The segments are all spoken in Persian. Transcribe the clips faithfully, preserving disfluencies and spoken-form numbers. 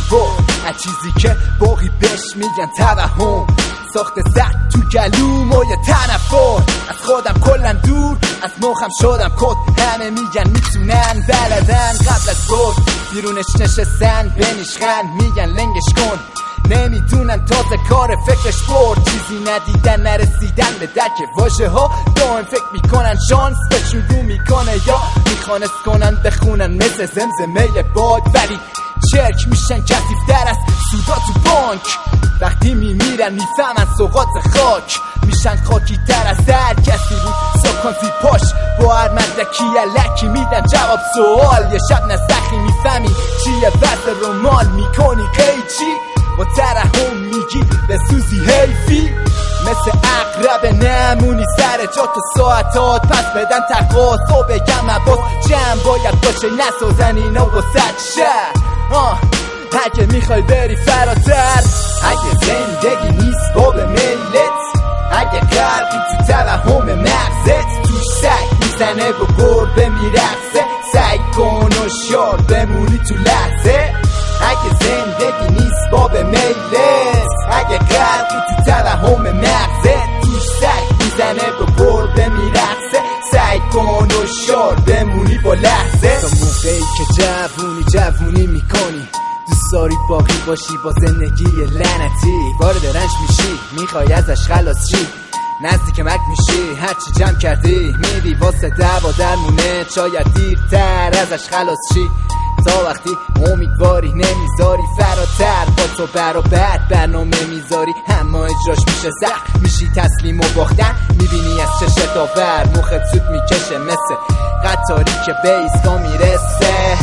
تصور از چیزی که باقی بهش میگن توهم، ساخته زد تو گلوم و یه تنفر. از خودم کلن دور از مخم شدم کد، همه میگن میتونن بلدن قبل از بود بیرونش نشستن بنیشخن میگن لنگش کن، نمیدونن تازه کار فکرش برد. چیزی ندیدن نرسیدن به درک واژه ها، دائم فکر میکنن شانس بهشون رو میکنه یا میخوانست کنن بخونن مثل زمزمه باد، ولی چرک میشن کثیف‌تر از سودا تو بانک. وقتی میمیرن میفهمن سوغات خاک میشن خاکی تر از هر کسی بود ساکن زی پاش. با هر مدرکی الکی میدن جواب سوال، یه شب نسخی میفهمی چیه وضع رومال میکنی قیچی با ترحم میگی به سوزی حیفی، مثل اقرب نمونی سر جا تو ساعتات پس بدن تقاط و بگم مباس جمع باید باشه نسازن اینا با صد شهر. آه اگه میخوای بری فراتر، اگه زندگی نیست باب میلت، اگه غرقی تو توهم مغزت توش سگ میزنه و گربه میرقصه، سعی کن و شار بمونی تو لحظه. اگه زندگی نیست باب میلت، اگه غرقی تو توهم مغزت توش سگ میزنه و گربه میرقصه، سعی کن و شار بمونی با لحظه. تا موقعی که جوونی جوونی میکنی دوست داری باقی باشی با زندگی لعنتی، وارد رنج میشی میخوای ازش خلاص شی، نزدیک مرگ میشی هرچی جمع کردی میری واسه دعوا درمونه، شاید دیرتر ازش خلاص شی. تا وقتی امیدواری نمیذاری فراتر، با تو برابر برنامه میذاری اما اجراش میشه زخم، میشی تسلیم و باختن میبینی از چشت آور، مخت سود میکشه مثل قطاری که به ایستا میرسه،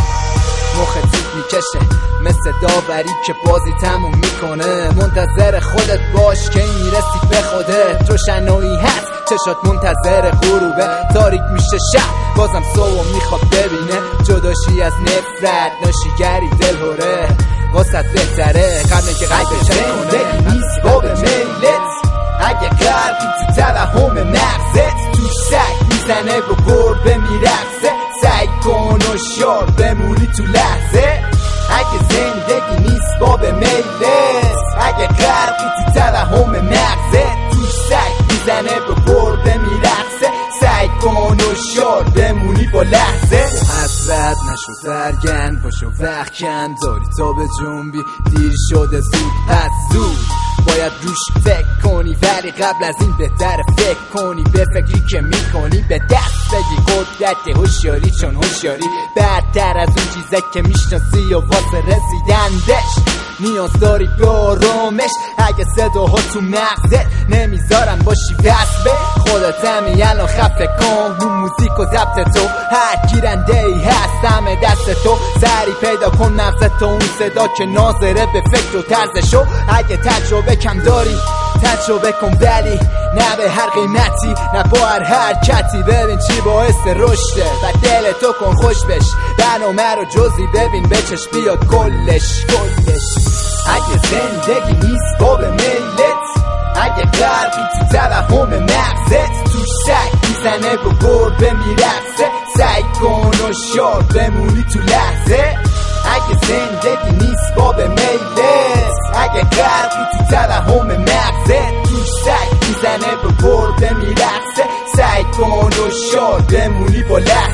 مخت سود میکشه مثل داوری که بازی تموم میکنه. منتظر خودت باش که میرسی به خودت، روشنایی هست چشات منتظر غروبه، تاریک میشه شب بازم صبح میخواد ببینه، جداشی از نفرت ناشیگری دلهوره واسط بهتره قبل که قلبش کنه. نیست باب میلت، اگه غرقی تو توهم مغزت توش سگ میزنه و گربه میرقصه، سعی کن و شار بمونی تو لحظه. اگه زندگی نیست باب میلت، اگه غرقی تو توهم مغزت توش سگ میزنه و گربه میرقصه، سعی کن و شار بمونی با لحظه. حسرت نشو سرگن پاشو وقت کن، داری تا به جنبی دیر شده زود پس زود باید روش فکر کنی، ولی قبل از این بهتر فکر کنی به فکری که میکنی، به دست بگی قدرت هوشیاری، چون هوشیاری بدتر از اون چیزه که میشناسی و واسه رسیدندش نیاز داری به آرامش. اگه صداها تو مغزت نمیذارن باشی وصل به خودت، همی الان خفه کن اون موزیک و ضبط تو، هر گیرنده ای هست همه دست تو، سری پیدا کن مغزت و اون صدا که ناظره به فکر و طرزشو. اگه تجربه کم داری تجربه کن ولی نه به هر قیمتی، نه با هر حرکتی، ببین چی باعث رشده و دل تو کن خوش بش، برنامه رو جزی ببین بچش بیاد کلش کلش. اگه زندگی نیست باب میلت، اگه غرقی تو توهم مغزت توش سگ میزنه و گربه میرقصه، سعی کن و شار بمونی تو لحظه. اگه زندگی نیست باب میلت، اگه غرقی تو توهم مغزت توش سگ میزنه و گربه میرقصه، سعی کن و شار بمونی با لحظه.